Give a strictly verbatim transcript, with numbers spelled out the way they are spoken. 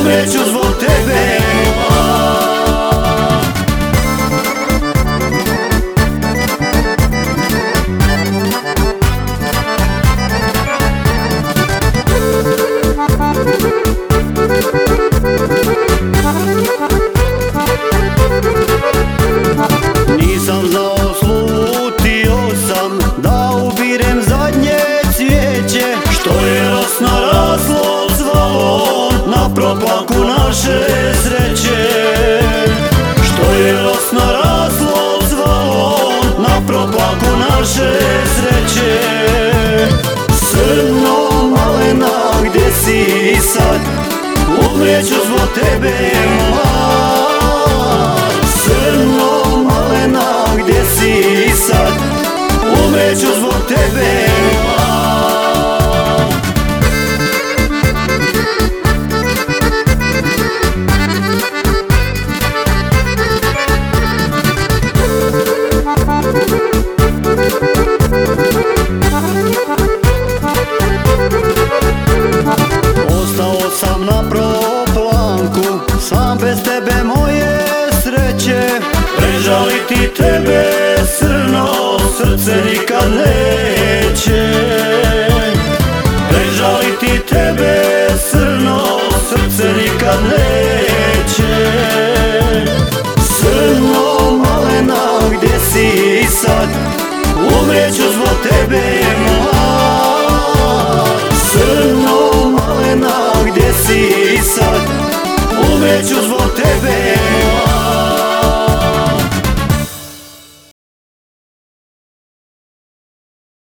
umreću zbog tebe. Nisam znao, slutio sam da ubirem zadnje cvijeće, što je rosno raslo zvalo na proplaku naše sreće. Što je rosno raslo zvalo na proplaku naše sreće. Srno malena, gdje si sad? Umreću zbog tebe, moja. Srno malena, gdje si sad? Umreću zbog tebe. Ostao sam na proplanku, sam bez tebe moje sreće. Prežaliti tebe, srno, srce nikad ne